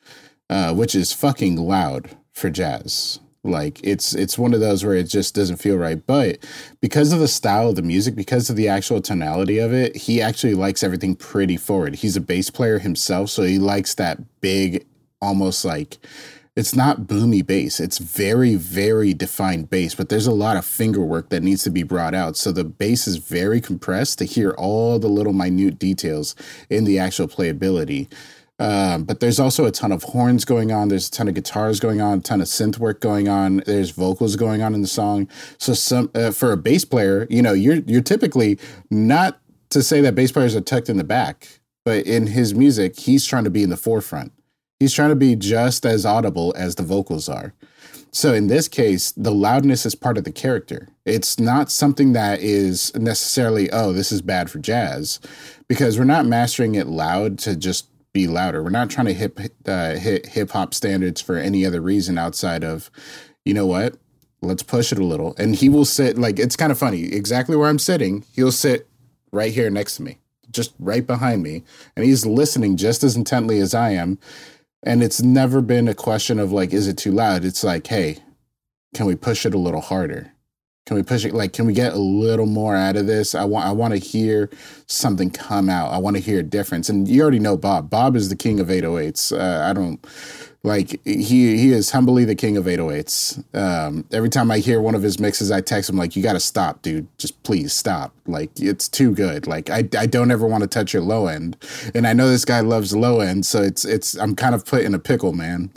uh, which is fucking loud for jazz. Like it's it's one of those where it just doesn't feel right. But because of the style of the music, because of the actual tonality of it, he actually likes everything pretty forward. He's a bass player himself, so he likes that big, almost like, it's not boomy bass. It's very, very defined bass, but there's a lot of finger work that needs to be brought out. So the bass is very compressed to hear all the little minute details in the actual playability. Um, but there's also a ton of horns going on. There's a ton of guitars going on, a ton of synth work going on. There's vocals going on in the song. So some uh, for a bass player, you know, you're you're typically, not to say that bass players are tucked in the back, but in his music, he's trying to be in the forefront. He's trying to be just as audible as the vocals are. So in this case, the loudness is part of the character. It's not something that is necessarily, oh, this is bad for jazz, because we're not mastering it loud to just be louder. We're not trying to hip, uh, hit hip hop standards for any other reason outside of, you know what, let's push it a little. And he will sit, like, it's kind of funny, exactly where I'm sitting, he'll sit right here next to me, just right behind me. And he's listening just as intently as I am. And it's never been a question of like, is it too loud? It's like, hey, can we push it a little harder? Can we push it? Like, can we get a little more out of this? I want, I want to hear something come out. I want to hear a difference. And you already know Bob. Bob is the king of eight oh eights. Uh, I don't like, he, he is humbly the king of eight oh eights. Um, every time I hear one of his mixes, I text him like, you got to stop, dude. Just please stop. Like, it's too good. Like, I, I don't ever want to touch your low end. And I know this guy loves low end. So it's, it's, I'm kind of put in a pickle, man.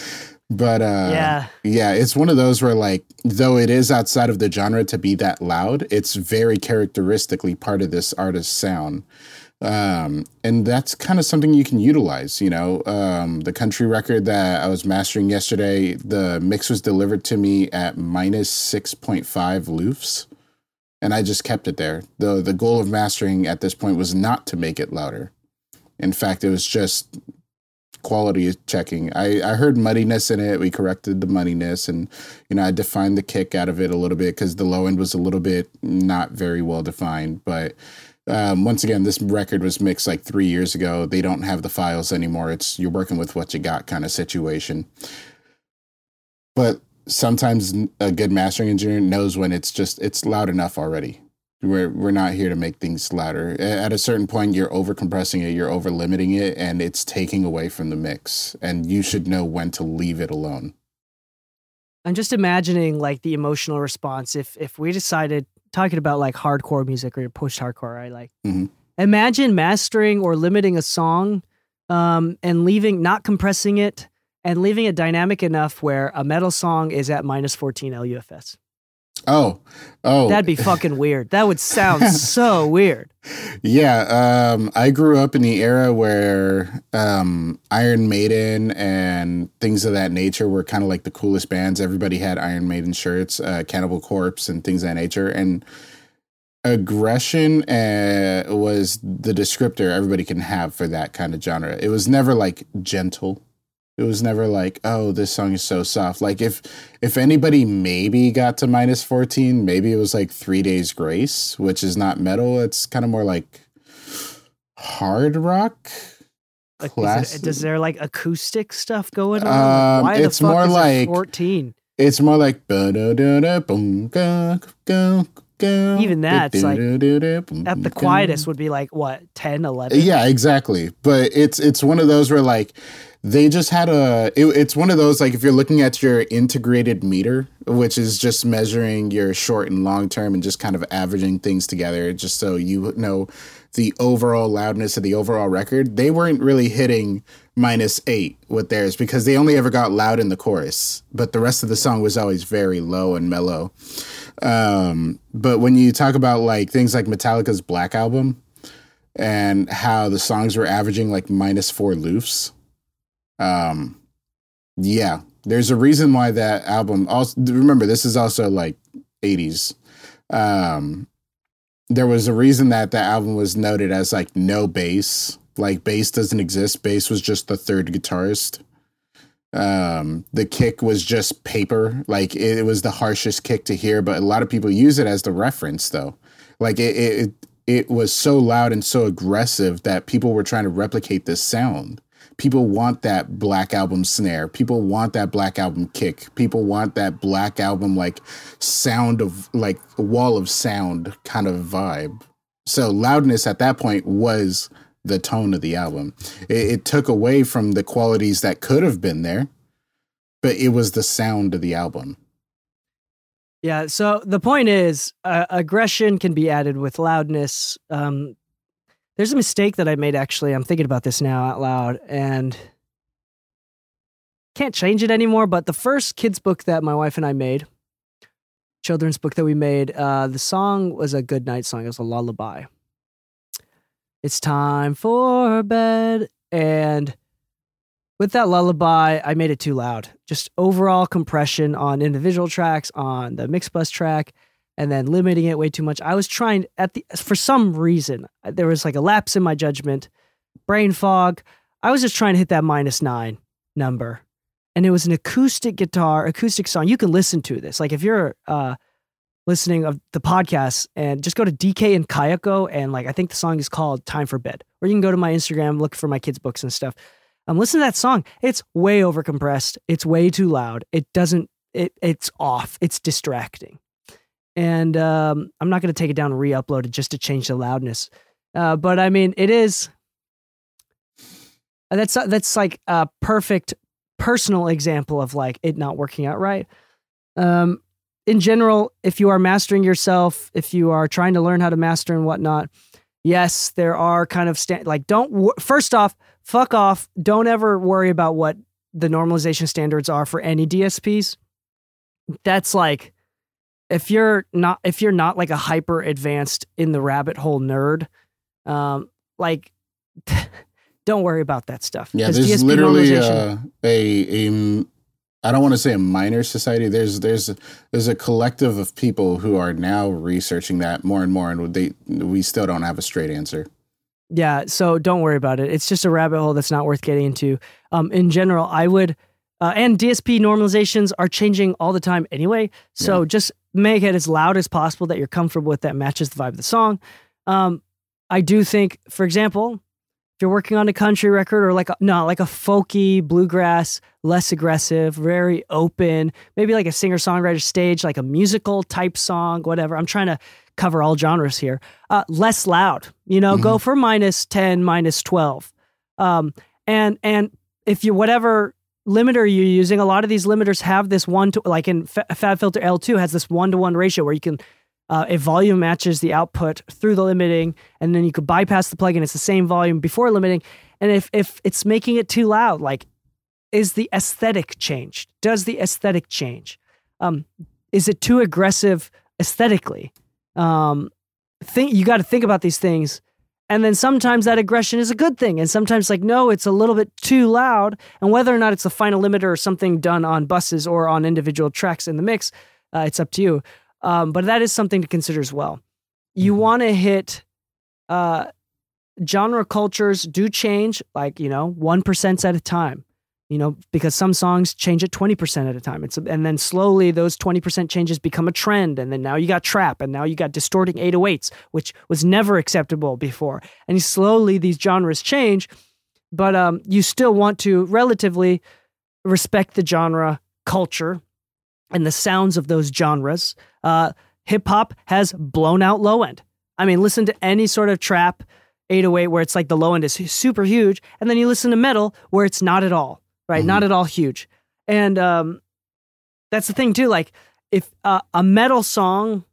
But uh, yeah, yeah, it's one of those where, like, though it is outside of the genre to be that loud, it's very characteristically part of this artist's sound. Um, and that's kind of something you can utilize, you know. Um, the country record that I was mastering yesterday, the mix was delivered to me at minus six point five loops, and I just kept it there. The, the goal of mastering at this point was not to make it louder. In fact, it was just quality checking. I, I heard muddiness in it. We corrected the muddiness, and, you know, I defined the kick out of it a little bit because the low end was a little bit not very well defined. But um, once again, this record was mixed like three years ago. They don't have the files anymore. It's you're working with what you got kind of situation. But sometimes a good mastering engineer knows when it's just, it's loud enough already. We're we're not here to make things louder. At a certain point, you're over compressing it, you're over limiting it, and it's taking away from the mix. And you should know when to leave it alone. I'm just imagining like the emotional response if if we decided, talking about like hardcore music or post hardcore, right? Like, mm-hmm. Imagine mastering or limiting a song, um, and leaving, not compressing it, and leaving it dynamic enough where a metal song is at minus fourteen L U F S. Oh, oh, that'd be fucking weird. That would sound so weird. Yeah. Um, I grew up in the era where, um, Iron Maiden and things of that nature were kind of like the coolest bands. Everybody had Iron Maiden shirts, uh, Cannibal Corpse and things of that nature. And aggression, uh, was the descriptor everybody can have for that kind of genre. It was never like gentle. It was never like, oh, this song is so soft. Like if if anybody maybe got to minus fourteen, maybe it was like Three Days Grace, which is not metal. It's kind of more like hard rock. Like, is it, does there like acoustic stuff going on? Um, Why it's the fuck more is like it fourteen. It's more like even that's like at the quietest would be like what, ten, eleven? Yeah, exactly. But it's it's one of those where like they just had a, it, it's one of those, like, if you're looking at your integrated meter, which is just measuring your short and long term and just kind of averaging things together, just so you know the overall loudness of the overall record, they weren't really hitting minus eight with theirs because they only ever got loud in the chorus, but the rest of the song was always very low and mellow. Um, but when you talk about like things like Metallica's Black Album, and how the songs were averaging like minus four loofs. Um, yeah, there's a reason why that album. Also, remember, this is also like eighties. Um, there was a reason that the album was noted as like no bass. Like bass doesn't exist. Bass was just the third guitarist. Um, the kick was just paper. Like it, it was the harshest kick to hear, but a lot of people use it as the reference though. Like it, it, it was so loud and so aggressive that people were trying to replicate this sound. People want that Black Album snare. People want that Black Album kick. People want that Black Album like sound of like a wall of sound kind of vibe. So loudness at that point was the tone of the album. It, it took away from the qualities that could have been there, but it was the sound of the album. Yeah. So the point is, uh, aggression can be added with loudness. Um, there's a mistake that I made, actually. I'm thinking about this now out loud and can't change it anymore. But the first kids book that my wife and I made, children's book that we made, uh, the song was a good night song. It was a lullaby. It's time for bed. And with that lullaby, I made it too loud. Just overall compression on individual tracks, on the mix bus track, and then limiting it way too much. I was trying at the, for some reason, there was like a lapse in my judgment, brain fog. I was just trying to hit that minus nine number. And it was an acoustic guitar, acoustic song. You can listen to this. Like if you're, uh, listening of the podcast and just go to D K and Kayako and like I think the song is called Time for Bed, or you can go to my Instagram, look for my kids' books and stuff. Um, listen to that song. It's way overcompressed. It's way too loud. It doesn't. It it's off. It's distracting. And um, I'm not going to take it down and re-upload it just to change the loudness. Uh, but I mean, it is. That's that's like a perfect personal example of like it not working out right. Um. In general, if you are mastering yourself, if you are trying to learn how to master and whatnot, yes, there are kind of sta- like don't w- first off, fuck off. Don't ever worry about what the normalization standards are for any D S Ps. That's like if you're not if you're not like a hyper advanced in the rabbit hole nerd, um, like don't worry about that stuff. Yeah, there's D S P literally uh, a a. I don't want to say a minor society. There's there's there's a collective of people who are now researching that more and more, and they we still don't have a straight answer. Yeah, so don't worry about it. It's just a rabbit hole that's not worth getting into. Um, in general, I would, uh, and D S P normalizations are changing all the time anyway. So yeah. Just make it as loud as possible that you're comfortable with, that matches the vibe of the song. Um, I do think, for example, if you're working on a country record or like a, no, like a folky bluegrass, less aggressive, very open, maybe like a singer-songwriter stage, like a musical type song, whatever. I'm trying to cover all genres here. Uh, less loud, you know, mm-hmm. Go for minus ten, minus twelve. Um, and and if you whatever limiter you're using, a lot of these limiters have this one to like in F- FabFilter L two has this one to one ratio where you can. Uh, if volume matches the output through the limiting, and then you could bypass the plugin, it's the same volume before limiting. And if if it's making it too loud, like, is the aesthetic changed? Does the aesthetic change? Um, is it too aggressive aesthetically? Um, think you got to think about these things, and then sometimes that aggression is a good thing, and sometimes like no, it's a little bit too loud. And whether or not it's a final limiter or something done on buses or on individual tracks in the mix, uh, it's up to you. Um, but that is something to consider as well. You want to hit uh, genre cultures do change, like, you know, one percent at a time, you know, because some songs change at twenty percent at a time. It's, and then slowly those twenty percent changes become a trend. And then now you got trap, and now you got distorting eight oh eights, which was never acceptable before. And slowly these genres change, but um, you still want to relatively respect the genre culture and the sounds of those genres. Uh, hip hop has blown out low end. I mean, listen to any sort of trap eight oh eight where it's like the low end is super huge. And then you listen to metal where it's not at all, right? Mm-hmm. Not at all huge. And um, that's the thing too. Like if uh, a metal song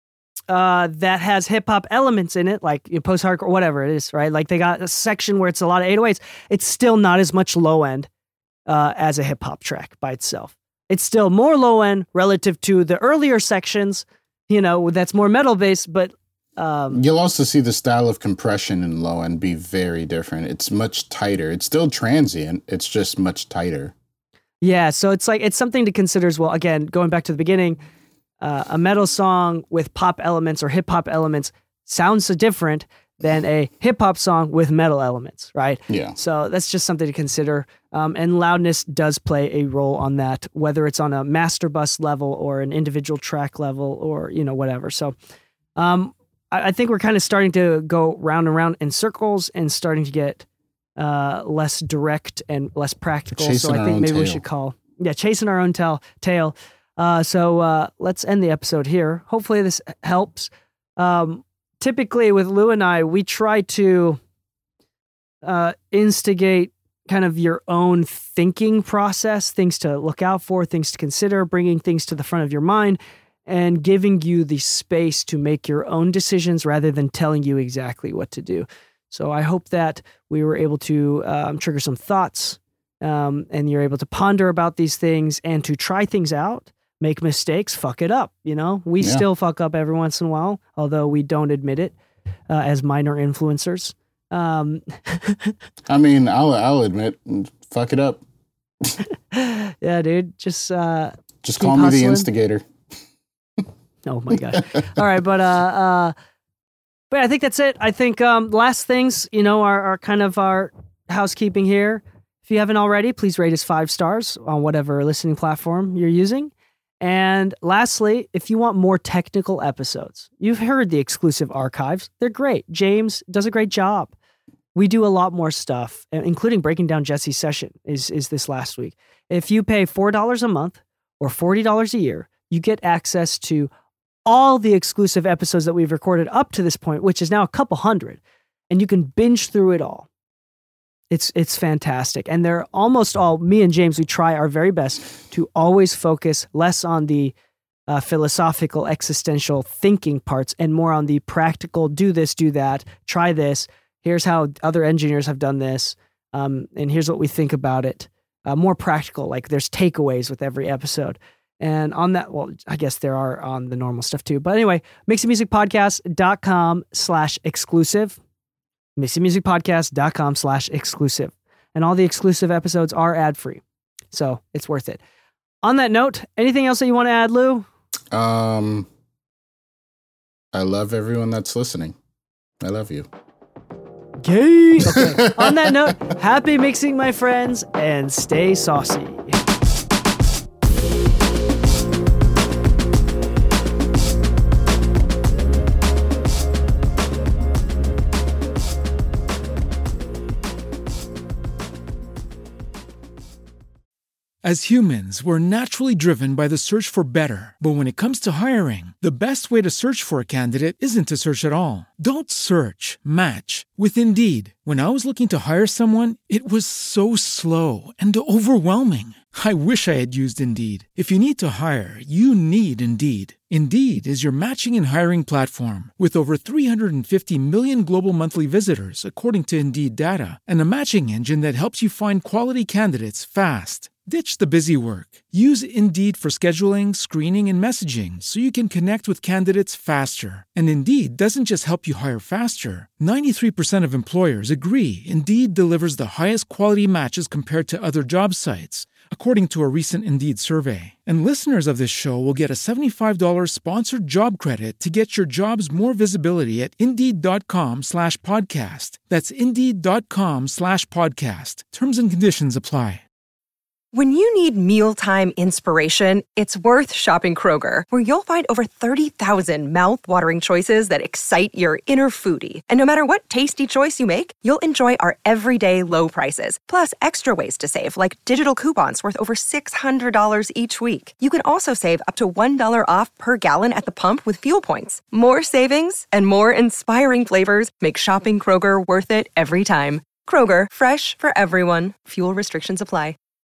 uh, that has hip hop elements in it, like you know, post-hardcore, whatever it is, right? Like they got a section where it's a lot of eight oh eights. It's still not as much low end uh, as a hip hop track by itself. It's still more low end relative to the earlier sections, you know, that's more metal based, but Um, You'll also see the style of compression in low end be very different. It's much tighter. It's still transient. It's just much tighter. Yeah, so it's like it's something to consider as well. Again, going back to the beginning, uh, a metal song with pop elements or hip hop elements sounds so different than a hip hop song with metal elements, right? Yeah. So that's just something to consider. Um, and loudness does play a role on that, whether it's on a master bus level or an individual track level or, you know, whatever. So um, I, I think we're kind of starting to go round and round in circles and starting to get uh, less direct and less practical. Chasing so I our think own maybe we tail. should call, yeah, chasing our own tail. tail. Uh, so uh, let's end the episode here. Hopefully this helps. Um, typically with Lou and I, we try to uh, instigate kind of your own thinking process, things to look out for, things to consider, bringing things to the front of your mind and giving you the space to make your own decisions rather than telling you exactly what to do. So I hope that we were able to um, trigger some thoughts um, and you're able to ponder about these things and to try things out, make mistakes, fuck it up. You know, we Yeah. still fuck up every once in a while, although we don't admit it uh, as minor influencers. Um, I mean, I'll I'll admit, fuck it up. yeah, dude, just uh, Just keep call me the hustling. instigator. Oh my gosh. All right, but uh, uh, but I think that's it. I think um, last things, you know, are, are kind of our housekeeping here. If you haven't already, please rate us five stars on whatever listening platform you're using. And lastly, if you want more technical episodes, you've heard the exclusive archives. They're great. James does a great job. We do a lot more stuff, including breaking down Jesse's session is, is this last week. If you pay four dollars a month or forty dollars a year, you get access to all the exclusive episodes that we've recorded up to this point, which is now a couple hundred, and you can binge through it all. It's it's fantastic. And they're almost all, me and James, we try our very best to always focus less on the uh, philosophical, existential thinking parts and more on the practical, do this, do that, try this. Here's how other engineers have done this. Um, and here's what we think about it. Uh, more practical, like there's takeaways with every episode. And on that, well, I guess there are on the normal stuff too. But anyway, mixingmusicpodcast.com slash exclusive. mixingmusicpodcast.com slash exclusive. And all the exclusive episodes are ad-free. So it's worth it. On that note, anything else that you want to add, Lou? Um, I love everyone that's listening. I love you. Gay. Okay. On that note, happy mixing, my friends, and stay saucy. As humans, we're naturally driven by the search for better. But when it comes to hiring, the best way to search for a candidate isn't to search at all. Don't search, match with Indeed. When I was looking to hire someone, it was so slow and overwhelming. I wish I had used Indeed. If you need to hire, you need Indeed. Indeed is your matching and hiring platform with over three hundred fifty million global monthly visitors, according to Indeed data, and a matching engine that helps you find quality candidates fast. Ditch the busy work. Use Indeed for scheduling, screening, and messaging so you can connect with candidates faster. And Indeed doesn't just help you hire faster. ninety-three percent of employers agree Indeed delivers the highest quality matches compared to other job sites, according to a recent Indeed survey. And listeners of this show will get a seventy-five dollars sponsored job credit to get your jobs more visibility at Indeed.com slash podcast. That's Indeed.com slash podcast. Terms and conditions apply. When you need mealtime inspiration, it's worth shopping Kroger, where you'll find over thirty thousand mouth-watering choices that excite your inner foodie. And no matter what tasty choice you make, you'll enjoy our everyday low prices, plus extra ways to save, like digital coupons worth over six hundred dollars each week. You can also save up to one dollar off per gallon at the pump with fuel points. More savings and more inspiring flavors make shopping Kroger worth it every time. Kroger, fresh for everyone. Fuel restrictions apply.